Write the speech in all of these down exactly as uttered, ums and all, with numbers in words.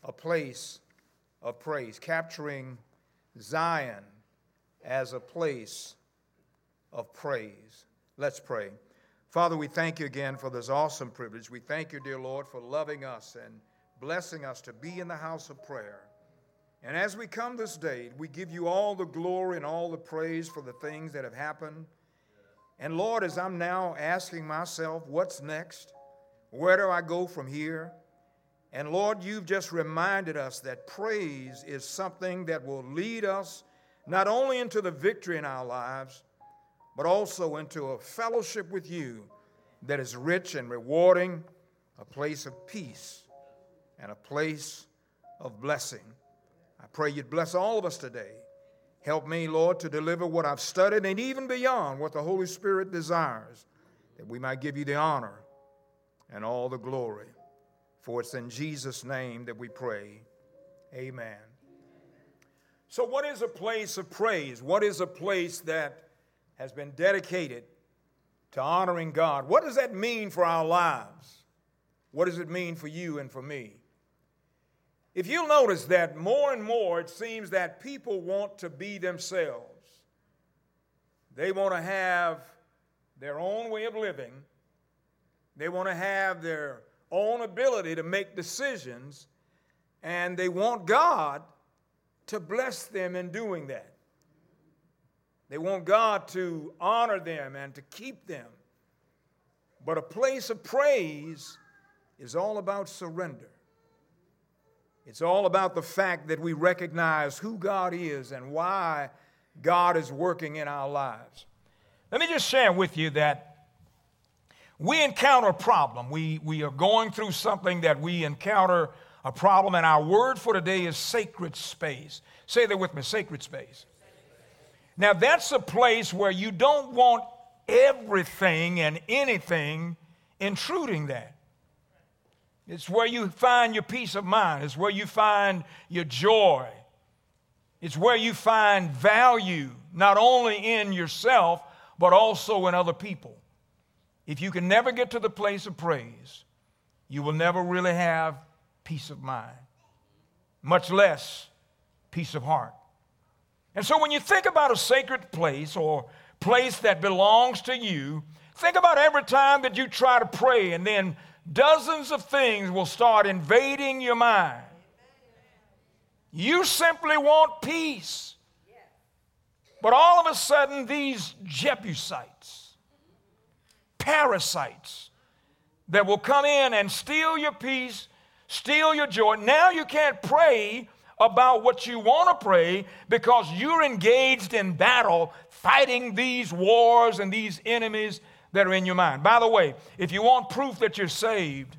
a place of praise, capturing Zion as a place of praise. Let's pray. Father, we thank you again for this awesome privilege. We thank you, dear Lord, for loving us and blessing us to be in the house of prayer. And as we come this day, we give you all the glory and all the praise for the things that have happened. And Lord, as I'm now asking myself, what's next? Where do I go from here? And Lord, you've just reminded us that praise is something that will lead us not only into the victory in our lives, but also into a fellowship with you that is rich and rewarding, a place of peace and a place of blessing. I pray you'd bless all of us today. Help me, Lord, to deliver what I've studied and even beyond what the Holy Spirit desires, that we might give you the honor and all the glory. For it's in Jesus' name that we pray. Amen. So what is a place of praise? What is a place that has been dedicated to honoring God? What does that mean for our lives? What does it mean for you and for me? If you'll notice that more and more it seems that people want to be themselves. They want to have their own way of living. They want to have their own ability to make decisions, and they want God to bless them in doing that. They want God to honor them and to keep them. But a place of praise is all about surrender. It's all about the fact that we recognize who God is and why God is working in our lives. Let me just share with you that we encounter a problem. We, we are going through something that we encounter a problem, and our word for today is sacred space. Say that with me, sacred space. Now, that's a place where you don't want everything and anything intruding that. It's where you find your peace of mind. It's where you find your joy. It's where you find value, not only in yourself, but also in other people. If you can never get to the place of praise, you will never really have peace of mind, much less peace of heart. And so when you think about a sacred place or place that belongs to you, think about every time that you try to pray and then dozens of things will start invading your mind. You simply want peace. But all of a sudden, these Jebusites, parasites that will come in and steal your peace, steal your joy. Now you can't pray about what you want to pray because you're engaged in battle fighting these wars and these enemies that are in your mind. By the way, if you want proof that you're saved,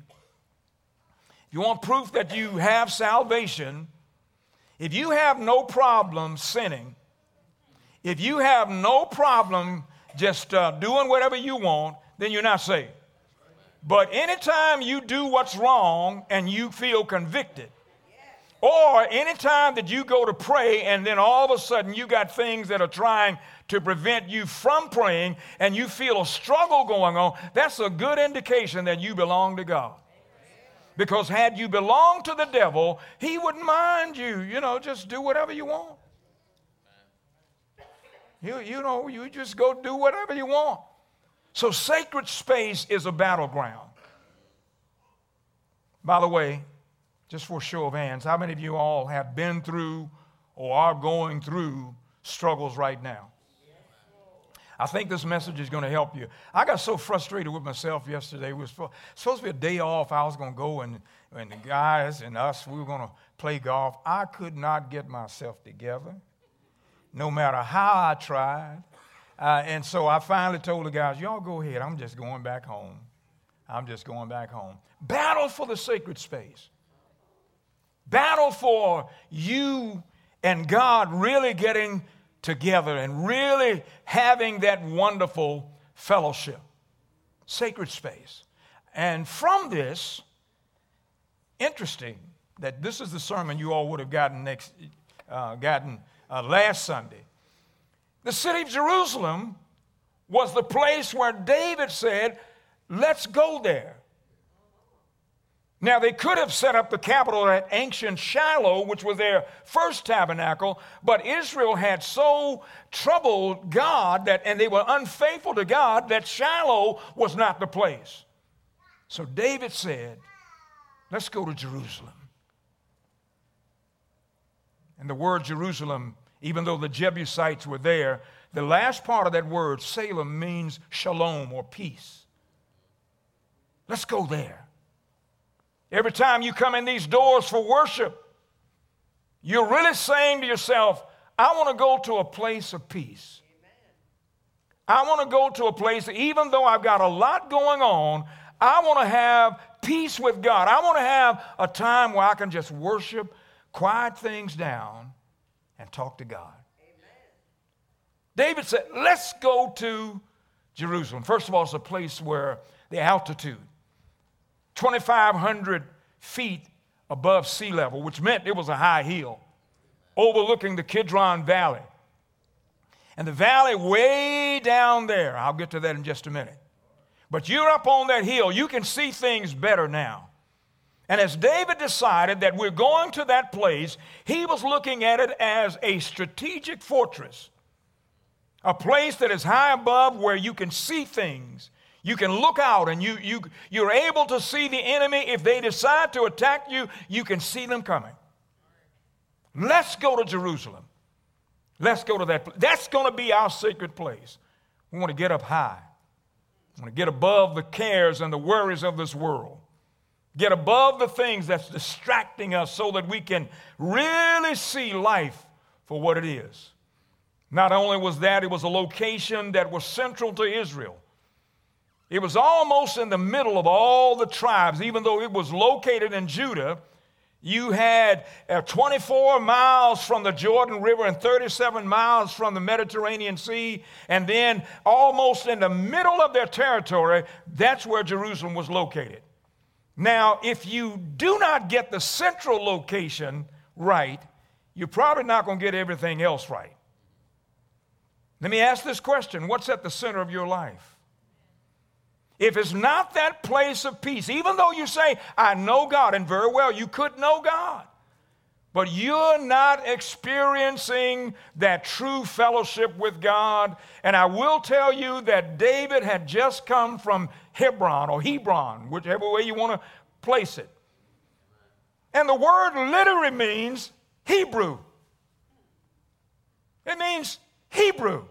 if you want proof that you have salvation, if you have no problem sinning, if you have no problem just uh, doing whatever you want, then you're not saved. But anytime you do what's wrong and you feel convicted, or anytime that you go to pray and then all of a sudden you got things that are trying to prevent you from praying and you feel a struggle going on, that's a good indication that you belong to God. Because had you belonged to the devil, he wouldn't mind you. You know, just do whatever you want. You, you know, you just go do whatever you want. So sacred space is a battleground. By the way, just for a show of hands, how many of you all have been through or are going through struggles right now? I think this message is going to help you. I got so frustrated with myself yesterday. It was supposed to be a day off. I was going to go and, and the guys and us, we were going to play golf. I could not get myself together, no matter how I tried. Uh, and so I finally told the guys, y'all go ahead. I'm just going back home. I'm just going back home. Battle for the sacred space. Battle for you and God really getting together and really having that wonderful fellowship. Sacred space. And from this, interesting that this is the sermon you all would have gotten next, uh, gotten uh, last Sunday. The city of Jerusalem was the place where David said, let's go there. Now, they could have set up the capital at ancient Shiloh, which was their first tabernacle, but Israel had so troubled God that, and they were unfaithful to God, that Shiloh was not the place. So David said, let's go to Jerusalem. And the word Jerusalem, even though the Jebusites were there, the last part of that word, Salem, means shalom or peace. Let's go there. Every time you come in these doors for worship, you're really saying to yourself, I want to go to a place of peace. I want to go to a place that even though I've got a lot going on, I want to have peace with God. I want to have a time where I can just worship, quiet things down, and talk to God. David said, let's go to Jerusalem. First of all, it's a place where the altitude, twenty-five hundred feet above sea level, which meant it was a high hill overlooking the Kidron Valley. And the valley way down there, I'll get to that in just a minute. But you're up on that hill, you can see things better now. And as David decided that we're going to that place, he was looking at it as a strategic fortress, a place that is high above where you can see things. You can look out and you, you, you're able to see the enemy. If they decide to attack you, you can see them coming. Let's go to Jerusalem. Let's go to that place. That's going to be our sacred place. We want to get up high. We want to get above the cares and the worries of this world. Get above the things that's distracting us so that we can really see life for what it is. Not only was that, it was a location that was central to Israel. It was almost in the middle of all the tribes. Even though it was located in Judah, you had uh, twenty-four miles from the Jordan River and thirty-seven miles from the Mediterranean Sea. And then almost in the middle of their territory, that's where Jerusalem was located. Now, if you do not get the central location right, you're probably not going to get everything else right. Let me ask this question. What's at the center of your life? If it's not that place of peace, even though you say, I know God, and very well, you could know God, but you're not experiencing that true fellowship with God. And I will tell you that David had just come from Hebron or Hebron, whichever way you want to place it. And the word literally means Hebrew. It means Hebrew.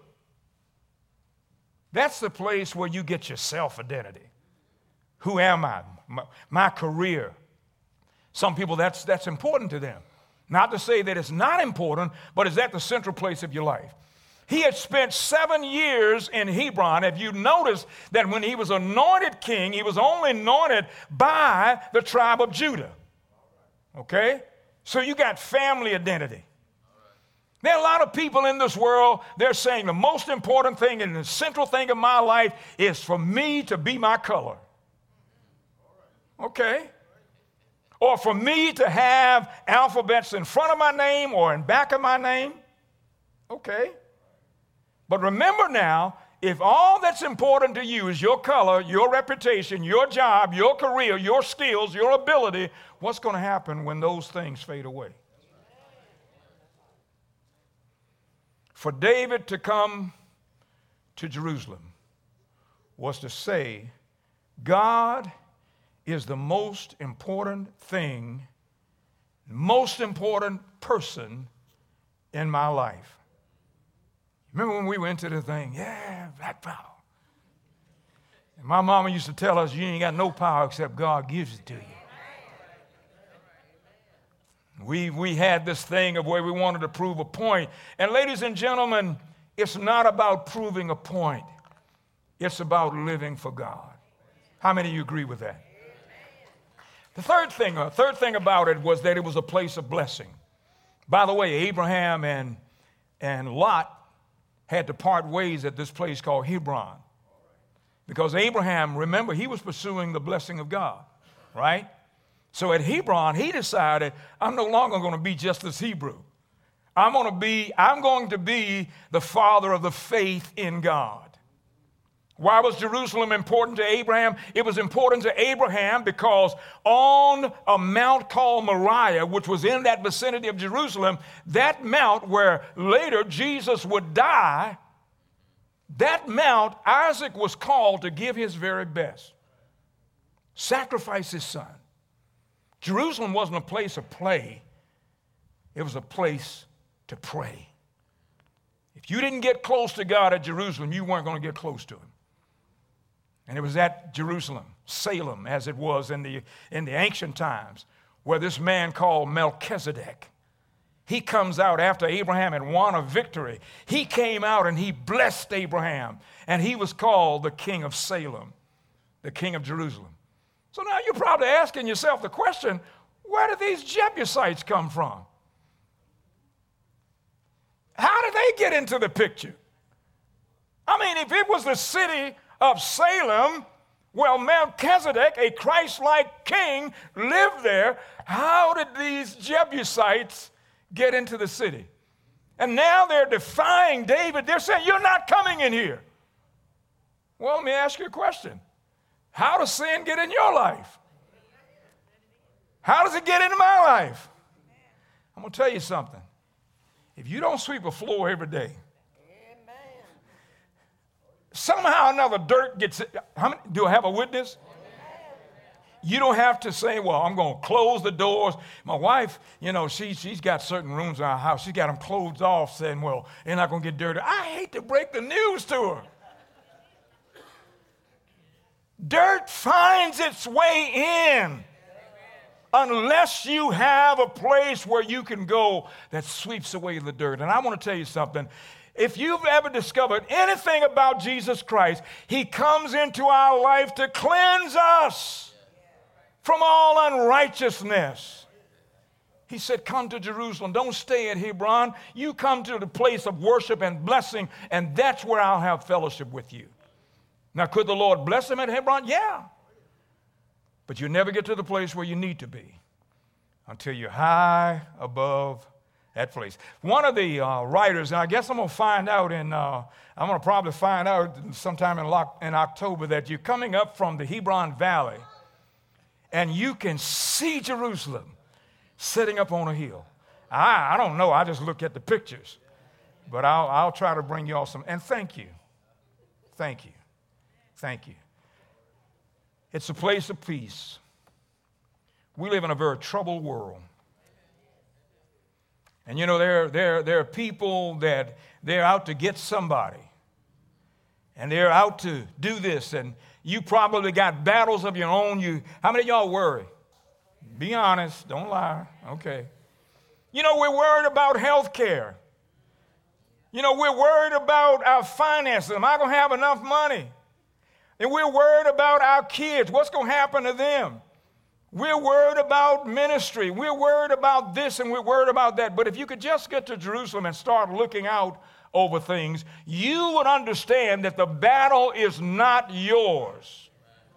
That's the place where you get your self-identity. Who am I? My, my career. Some people, that's, that's important to them. Not to say that it's not important, but it's at the central place of your life. He had spent seven years in Hebron. If you notice that when he was anointed king, he was only anointed by the tribe of Judah. Okay? So you got family identity. There are a lot of people in this world, they're saying the most important thing and the central thing of my life is for me to be my color. Okay? Or for me to have alphabets in front of my name or in back of my name. Okay? But remember now, if all that's important to you is your color, your reputation, your job, your career, your skills, your ability, what's going to happen when those things fade away? For David to come to Jerusalem was to say, God is the most important thing, most important person in my life. Remember when we went to the thing? Yeah, black power. And my mama used to tell us, you ain't got no power except God gives it to you. We, we had this thing of where we wanted to prove a point. And ladies and gentlemen, it's not about proving a point. It's about living for God. How many of you agree with that? The third thing, uh, third thing about it was that it was a place of blessing. By the way, Abraham and, and Lot had to part ways at this place called Hebron. Because Abraham, remember, he was pursuing the blessing of God, right? So at Hebron, he decided, I'm no longer going to be just this Hebrew. I'm going to be, I'm going to be the father of the faith in God. Why was Jerusalem important to Abraham? It was important to Abraham because on a mount called Moriah, which was in that vicinity of Jerusalem, that mount where later Jesus would die, that mount, Isaac was called to give his very best, sacrifice his son. Jerusalem wasn't a place of play. It was a place to pray. If you didn't get close to God at Jerusalem, you weren't going to get close to him. And it was at Jerusalem, Salem, as it was in the, in the ancient times, where this man called Melchizedek, he comes out after Abraham had won a victory. He came out and he blessed Abraham, and he was called the king of Salem, the king of Jerusalem. So now you're probably asking yourself the question, where did these Jebusites come from? How did they get into the picture? I mean, if it was the city of Salem, well, Melchizedek, a Christ-like king, lived there, how did these Jebusites get into the city? And now they're defying David. They're saying, you're not coming in here. Well, let me ask you a question. How does sin get in your life? How does it get into my life? I'm going to tell you something. If you don't sweep a floor every day, somehow or another dirt gets it. How many, do I have a witness? You don't have to say, well, I'm going to close the doors. My wife, you know, she, she's got certain rooms in our house. She's got them closed off saying, well, they're not going to get dirty. I hate to break the news to her. Dirt finds its way in unless you have a place where you can go that sweeps away the dirt. And I want to tell you something. If you've ever discovered anything about Jesus Christ, he comes into our life to cleanse us from all unrighteousness. He said, come to Jerusalem. Don't stay at Hebron. You come to the place of worship and blessing, and that's where I'll have fellowship with you. Now, could the Lord bless him at Hebron? Yeah. But you never get to the place where you need to be until you're high above that place. One of the uh, writers, and I guess I'm going to find out in, uh, I'm going to probably find out sometime in, in October that you're coming up from the Hebron Valley and you can see Jerusalem sitting up on a hill. I, I don't know. I just look at the pictures. But I'll, I'll try to bring you all some. And thank you. Thank you. Thank you. It's a place of peace. We live in a very troubled world. And you know, there, there, there are people that they're out to get somebody. And they're out to do this. And you probably got battles of your own. You, how many of y'all worry? Be honest. Don't lie. Okay. You know, we're worried about health care. You know, we're worried about our finances. Am I going to have enough money? And we're worried about our kids. What's going to happen to them? We're worried about ministry. We're worried about this and we're worried about that. But if you could just get to Jerusalem and start looking out over things, you would understand that the battle is not yours.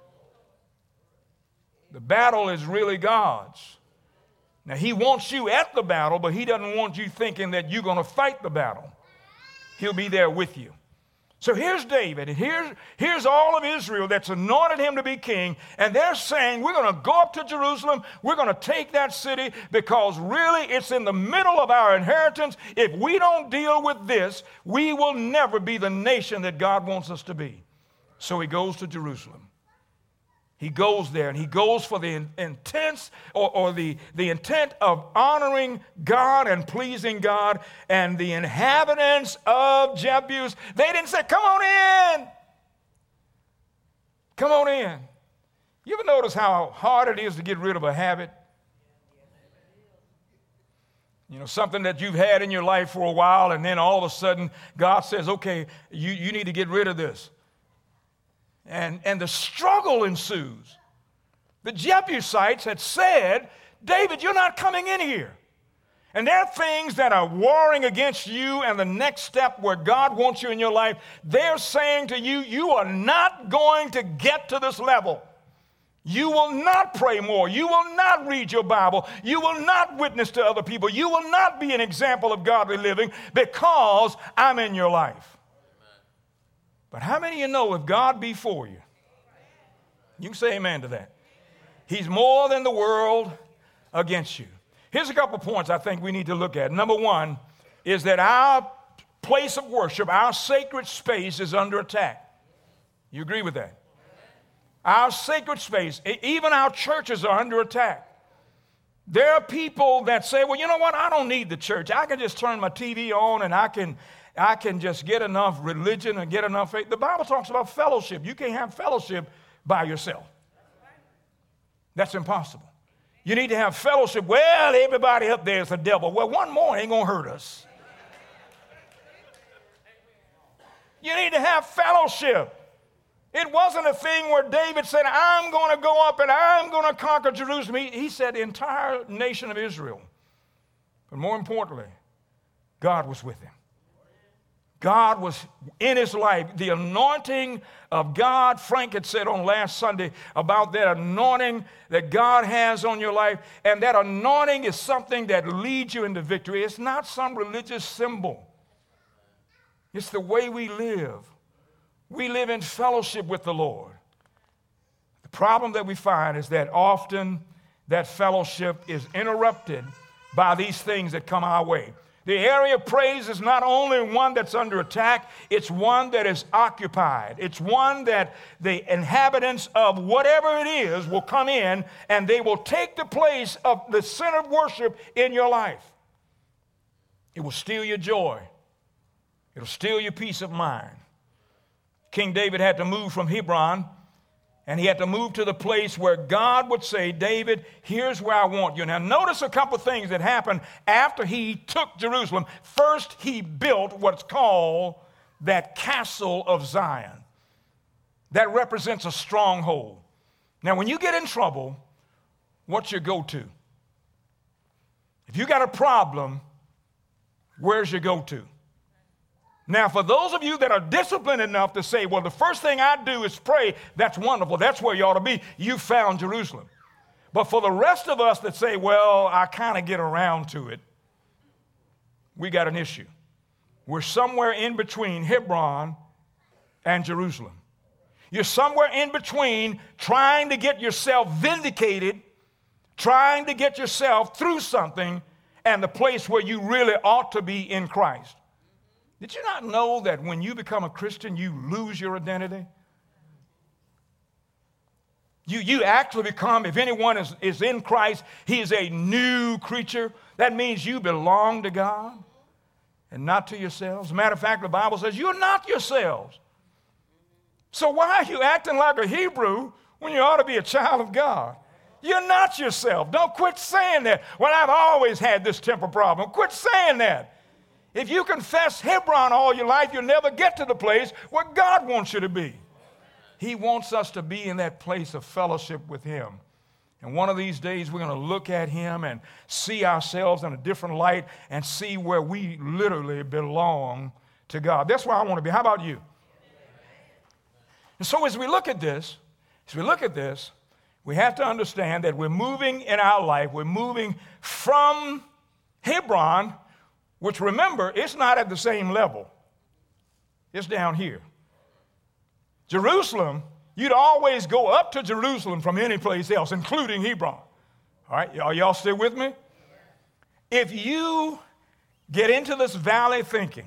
The battle is really God's. Now, he wants you at the battle, but he doesn't want you thinking that you're going to fight the battle. He'll be there with you. So here's David, and here's, here's all of Israel that's anointed him to be king, and they're saying, we're going to go up to Jerusalem, we're going to take that city, because really it's in the middle of our inheritance. If we don't deal with this, we will never be the nation that God wants us to be. So he goes to Jerusalem. He goes there, and he goes for the intense or, or the, the intent of honoring God and pleasing God. And the inhabitants of Jebus, they didn't say, come on in. Come on in. You ever notice how hard it is to get rid of a habit? You know, something that you've had in your life for a while, and then all of a sudden God says, okay, you, you need to get rid of this. And, and the struggle ensues. The Jebusites had said, David, you're not coming in here. And there are things that are warring against you, and the next step where God wants you in your life, they're saying to you, you are not going to get to this level. You will not pray more. You will not read your Bible. You will not witness to other people. You will not be an example of godly living because I'm in your life. But how many of you know if God be for you? You can say amen to that. He's more than the world against you. Here's a couple points I think we need to look at. Number one is that our place of worship, our sacred space is under attack. You agree with that? Our sacred space, even our churches are under attack. There are people that say, well, you know what? I don't need the church. I can just turn my T V on and I can, I can just get enough religion and get enough faith. The Bible talks about fellowship. You can't have fellowship by yourself. That's impossible. You need to have fellowship. Well, everybody up there is the devil. Well, one more ain't going to hurt us. You need to have fellowship. It wasn't a thing where David said, I'm going to go up and I'm going to conquer Jerusalem. He, he said the entire nation of Israel. But more importantly, God was with him. God was in his life. The anointing of God, Frank had said on last Sunday about that anointing that God has on your life. And that anointing is something that leads you into victory. It's not some religious symbol. It's the way we live. We live in fellowship with the Lord. The problem that we find is that often that fellowship is interrupted by these things that come our way. The area of praise is not only one that's under attack, it's one that is occupied. It's one that the inhabitants of whatever it is will come in and they will take the place of the center of worship in your life. It will steal your joy. It'll steal your peace of mind. King David had to move from Hebron, and he had to move to the place where God would say, David, here's where I want you. Now, notice a couple of things that happened after he took Jerusalem. First, he built what's called that castle of Zion. That represents a stronghold. Now, when you get in trouble, what's your go-to? If you got a problem, where's your go-to? Now, for those of you that are disciplined enough to say, well, the first thing I do is pray, that's wonderful. That's where you ought to be. You found Jerusalem. But for the rest of us that say, well, I kind of get around to it, we got an issue. We're somewhere in between Hebron and Jerusalem. You're somewhere in between trying to get yourself vindicated, trying to get yourself through something, and the place where you really ought to be in Christ. Did you not know that when you become a Christian, you lose your identity? You, you actually become, if anyone is, is in Christ, he is a new creature. That means you belong to God and not to yourselves. As a matter of fact, the Bible says you're not yourselves. So why are you acting like a Hebrew when you ought to be a child of God? You're not yourself. Don't quit saying that. Well, I've always had this temper problem. Quit saying that. If you confess Hebron all your life, you'll never get to the place where God wants you to be. He wants us to be in that place of fellowship with him. And one of these days, we're going to look at him and see ourselves in a different light and see where we literally belong to God. That's where I want to be. How about you? And so as we look at this, as we look at this, we have to understand that we're moving in our life. We're moving from Hebron, which, remember, it's not at the same level. It's down here. Jerusalem, you'd always go up to Jerusalem from any place else, including Hebron. All right, are y'all still with me? If you get into this valley thinking,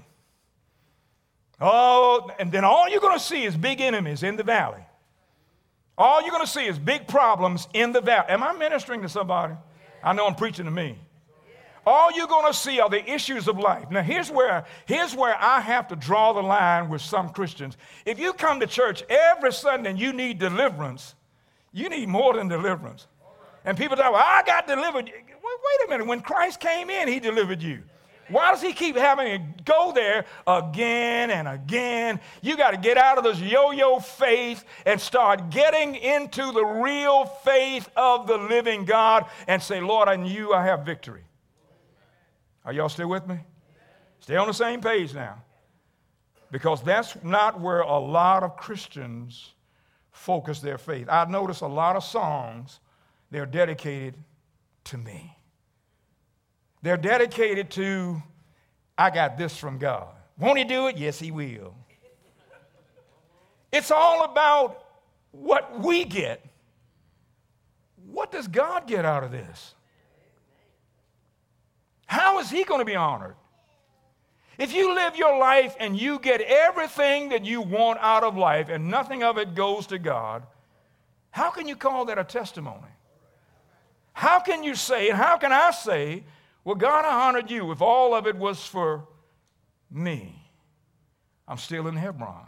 oh, and then all you're going to see is big enemies in the valley. All you're going to see is big problems in the valley. Am I ministering to somebody? I know I'm preaching to me. All you're going to see are the issues of life. Now, here's where, here's where I have to draw the line with some Christians. If you come to church every Sunday and you need deliverance, you need more than deliverance. And people talk, well, I got delivered. Wait a minute. When Christ came in, he delivered you. Why does he keep having to go there again and again? You got to get out of this yo-yo faith and start getting into the real faith of the living God and say, Lord, in you I have victory. Are y'all still with me? Stay on the same page now. Because that's not where a lot of Christians focus their faith. I notice a lot of songs, they're dedicated to me. They're dedicated to, I got this from God. Won't he do it? Yes, he will. It's all about what we get. What does God get out of this? How is he going to be honored? If you live your life and you get everything that you want out of life and nothing of it goes to God, how can you call that a testimony? How can you say, and how can I say, well, God, I honored you if all of it was for me? I'm still in Hebron.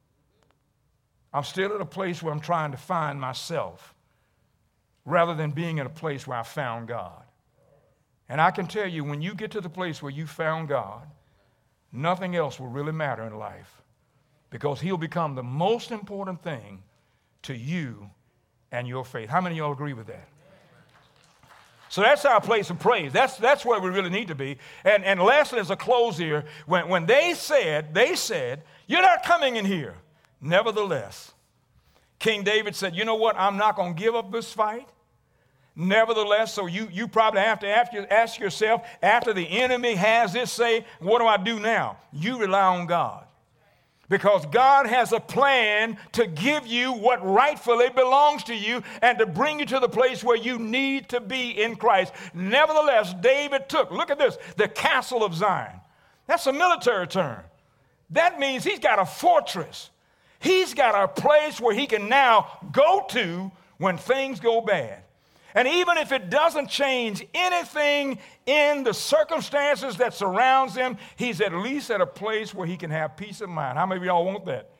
I'm still at a place where I'm trying to find myself rather than being in a place where I found God. And I can tell you, when you get to the place where you found God, nothing else will really matter in life because he'll become the most important thing to you and your faith. How many of y'all agree with that? So that's our place of praise. That's, that's where we really need to be. And, and lastly, as a close here, when, when they said, they said, you're not coming in here. Nevertheless, King David said, you know what? I'm not going to give up this fight. Nevertheless, so you, you probably have to ask, ask yourself, after the enemy has this say, what do I do now? You rely on God. Because God has a plan to give you what rightfully belongs to you and to bring you to the place where you need to be in Christ. Nevertheless, David took, look at this, the castle of Zion. That's a military term. That means he's got a fortress. He's got a place where he can now go to when things go bad. And even if it doesn't change anything in the circumstances that surrounds him, he's at least at a place where he can have peace of mind. How many of y'all want that?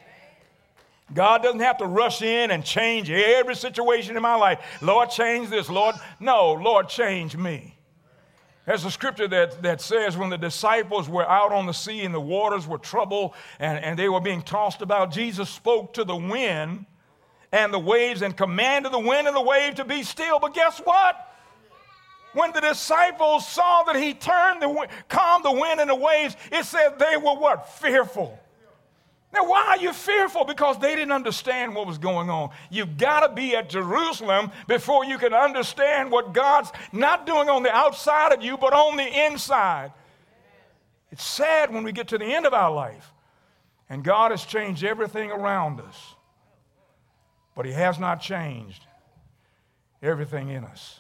God doesn't have to rush in and change every situation in my life. Lord, change this, Lord. No, Lord, change me. There's a scripture that, that says when the disciples were out on the sea and the waters were troubled and, and they were being tossed about, Jesus spoke to the wind and the waves and commanded the wind and the wave to be still. But guess what? When the disciples saw that he turned the calmed the wind and the waves, it said they were what? Fearful. Now, why are you fearful? Because they didn't understand what was going on. You've got to be at Jerusalem before you can understand what God's not doing on the outside of you, but on the inside. It's sad when we get to the end of our life and God has changed everything around us. But he has not changed everything in us.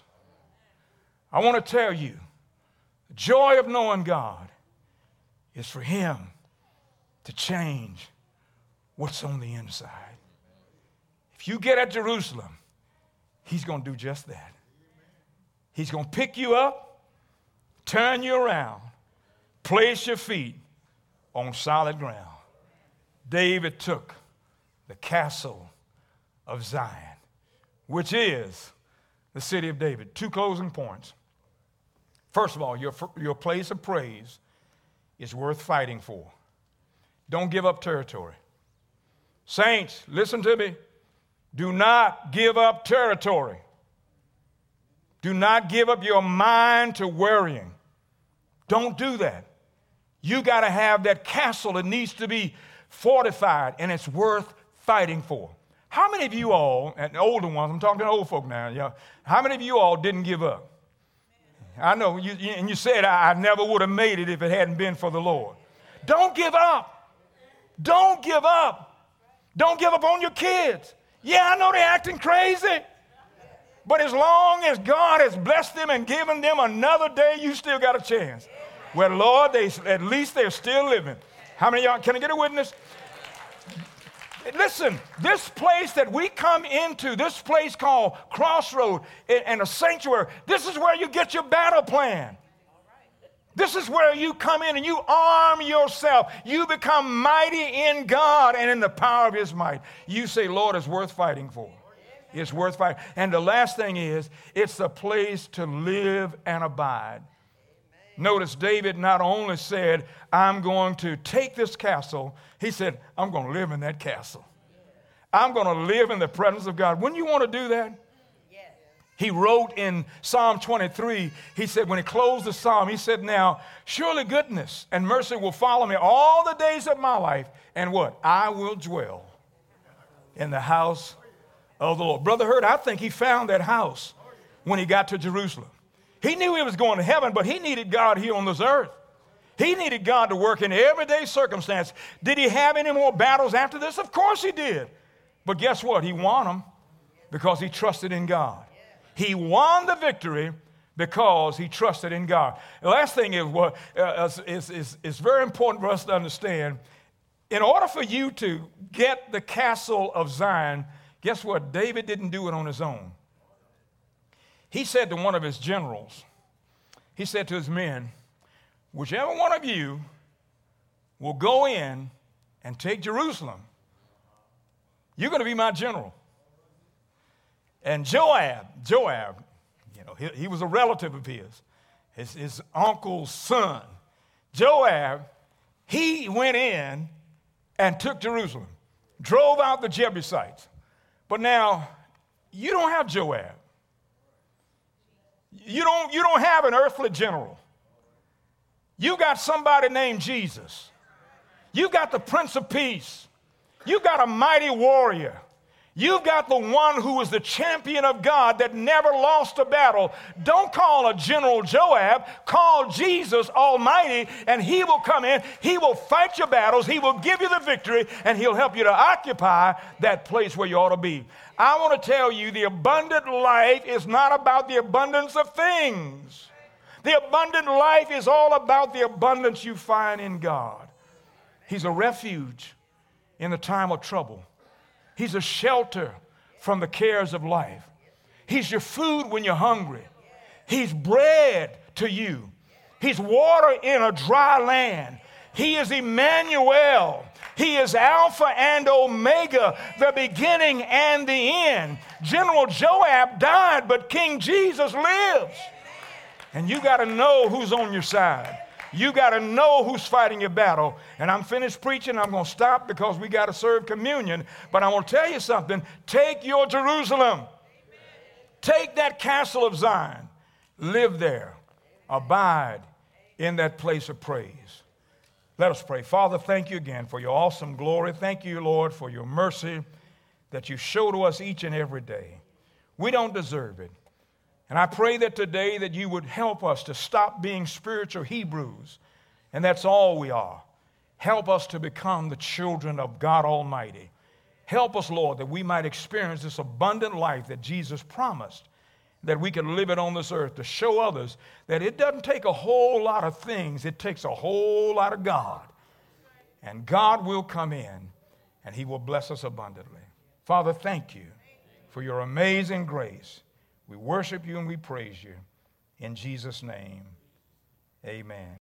I want to tell you, the joy of knowing God is for him to change what's on the inside. If you get at Jerusalem, he's going to do just that. He's going to pick you up, turn you around, place your feet on solid ground. David took the castle of Zion, which is the city of David. Two closing points. First of all, your, your place of praise is worth fighting for. Don't give up territory. Saints, listen to me. Do not give up territory. Do not give up your mind to worrying. Don't do that. You got to have that castle that needs to be fortified, and it's worth fighting for. How many of you all, and older ones, I'm talking to old folk now, you know, how many of you all didn't give up? I know, you, and you said, I, I never would have made it if it hadn't been for the Lord. Don't give up. Don't give up. Don't give up on your kids. Yeah, I know they're acting crazy. But as long as God has blessed them and given them another day, you still got a chance. Well, Lord, they, at least they're still living. How many of y'all, can I get a witness? Listen, this place that we come into, this place called Crossroad and a sanctuary, this is where you get your battle plan. This is where you come in and you arm yourself. You become mighty in God and in the power of his might. You say, Lord, it's worth fighting for. It's worth fighting. And the last thing is, it's a place to live and abide. Notice David not only said, I'm going to take this castle, he said, I'm going to live in that castle. I'm going to live in the presence of God. Wouldn't you want to do that? Yes. He wrote in Psalm twenty-three, he said, when he closed the psalm, he said, now, surely goodness and mercy will follow me all the days of my life. And what? I will dwell in the house of the Lord. Brother Hurt, I think he found that house when he got to Jerusalem. He knew he was going to heaven, but he needed God here on this earth. He needed God to work in everyday circumstance. Did he have any more battles after this? Of course he did. But guess what? He won them because he trusted in God. He won the victory because he trusted in God. The last thing is, what uh, is, is, is very important for us to understand. In order for you to get the castle of Zion, guess what? David didn't do it on his own. He said to one of his generals, he said to his men, whichever one of you will go in and take Jerusalem, you're going to be my general. And Joab, Joab, you know, he, he was a relative of his, his, his uncle's son. Joab, he went in and took Jerusalem, drove out the Jebusites. But now, you don't have Joab. You don't, you don't have an earthly general. You got somebody named Jesus. You got the Prince of Peace. You got a mighty warrior. You've got the one who is the champion of God that never lost a battle. Don't call a General Joab. Call Jesus Almighty, and he will come in. He will fight your battles. He will give you the victory, and he'll help you to occupy that place where you ought to be. I want to tell you, the abundant life is not about the abundance of things. The abundant life is all about the abundance you find in God. He's a refuge in the time of trouble. He's a shelter from the cares of life. He's your food when you're hungry. He's bread to you. He's water in a dry land. He is Emmanuel. He is Alpha and Omega, the beginning and the end. General Joab died, but King Jesus lives. And you got to know who's on your side. You got to know who's fighting your battle. And I'm finished preaching. I'm going to stop because we got to serve communion. But I want to tell you something. Take your Jerusalem. Amen. Take that castle of Zion. Live there. Abide in that place of praise. Let us pray. Father, thank you again for your awesome glory. Thank you, Lord, for your mercy that you show to us each and every day. We don't deserve it. And I pray that today that you would help us to stop being spiritual Hebrews, and that's all we are. Help us to become the children of God Almighty. Help us, Lord, that we might experience this abundant life that Jesus promised, that we can live it on this earth to show others that it doesn't take a whole lot of things. It takes a whole lot of God. And God will come in, and he will bless us abundantly. Father, thank you for your amazing grace. We worship you and we praise you. In Jesus' name, amen.